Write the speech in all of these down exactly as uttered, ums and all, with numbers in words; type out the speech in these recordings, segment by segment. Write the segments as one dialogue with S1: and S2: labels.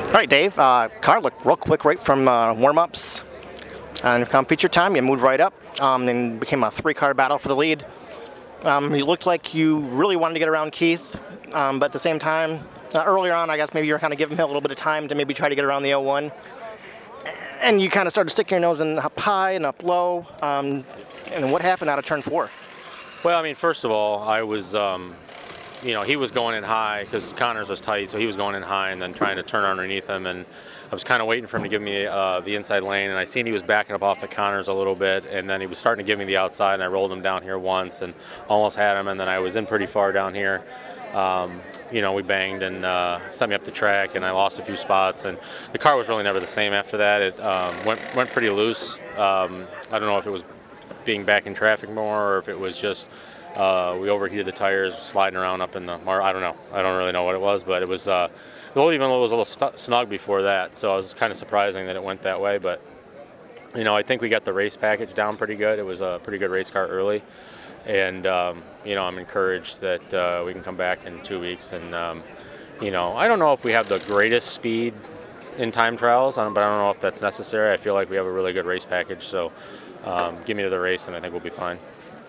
S1: All right, Dave. Uh, car looked real quick right from uh, warm-ups. And come feature time, you moved right up um, and became a three-car battle for the lead. Um, you looked like you really wanted to get around Keith, um, but at the same time, uh, earlier on, I guess maybe you were kind of giving him a little bit of time to maybe try to get around the oh one. And you kind of started sticking your nose in up high and up low. Um, and what happened out of turn four?
S2: Well, I mean, first of all, I was, um, you know, he was going in high because Connors was tight, so he was going in high and then trying to turn underneath him. And I was kind of waiting for him to give me uh, the inside lane, and I seen he was backing up off the Connors a little bit, and then he was starting to give me the outside, and I rolled him down here once and almost had him, and then I was in pretty far down here. Um, you know, we banged and uh, sent me up the track, and I lost a few spots, and the car was really never the same after that. It um, went went pretty loose. Um, I don't know if it was being back in traffic more or if it was just uh, we overheated the tires sliding around up in the mar- I don't know. I don't really know what it was, but it was uh, well, even though it was a little st- snug before that, so it was kind of surprising that it went that way. But you know, I think we got the race package down pretty good. It was a pretty good race car early, and um, you know, I'm encouraged that uh, we can come back in two weeks. And um, you know, I don't know if we have the greatest speed in time trials, but I don't know if that's necessary. I feel like we have a really good race package, so um, give me to the race, and I think we'll be fine.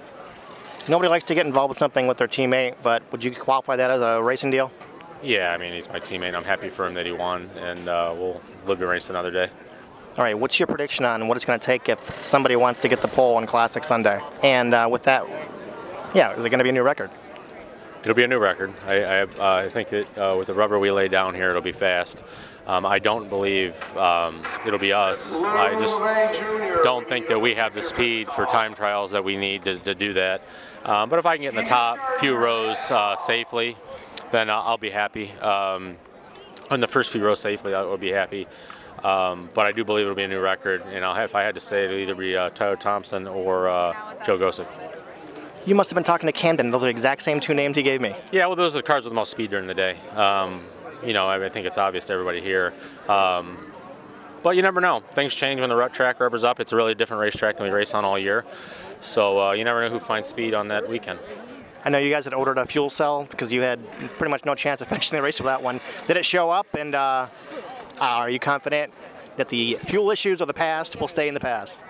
S1: Nobody likes to get involved with something with their teammate, but would you qualify that as a racing deal?
S2: Yeah, I mean, he's my teammate. I'm happy for him that he won, and uh, we'll live the race another day.
S1: All right, what's your prediction on what it's going to take if somebody wants to get the pole on Classic Sunday? And uh, with that, yeah, is it going to be a new record?
S2: It'll be a new record. I, I, uh, I think that uh, with the rubber we lay down here, it'll be fast. Um, I don't believe um, it'll be us. I just don't think that we have the speed for time trials that we need to, to do that. Um, but if I can get in the top few rows uh, safely, then I'll, I'll be happy. Um, in the first few rows safely, I will be happy. Um, but I do believe it'll be a new record. And I'll have, if I had to say, it'll either be uh, Tyler Thompson or uh, Joe Gosick.
S1: You must have been talking to Camden. Those are the exact same two names he gave me.
S2: Yeah, well, those are the cars with the most speed during the day. Um, you know, I, I think it's obvious to everybody here. Um, but you never know. Things change when the rut track rubber's up. It's a really different racetrack than we race on all year. So uh, you never know who finds speed on that weekend.
S1: I know you guys had ordered a fuel cell because you had pretty much no chance of finishing the race with that one. Did it show up, and uh, are you confident that the fuel issues of the past will stay in the past?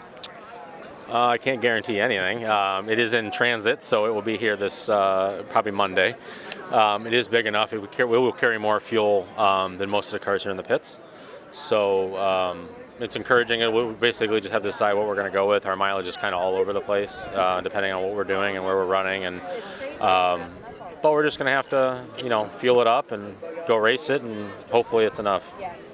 S2: Uh, I can't guarantee anything. Um, it is in transit, so it will be here this uh, probably Monday. Um, it is big enough. It will carry, we will carry more fuel um, than most of the cars here in the pits. So um, it's encouraging. We'll basically just have to decide what we're going to go with. Our mileage is kind of all over the place, uh, depending on what we're doing and where we're running. And um, but we're just going to have to, you know, fuel it up and go race it, and hopefully it's enough.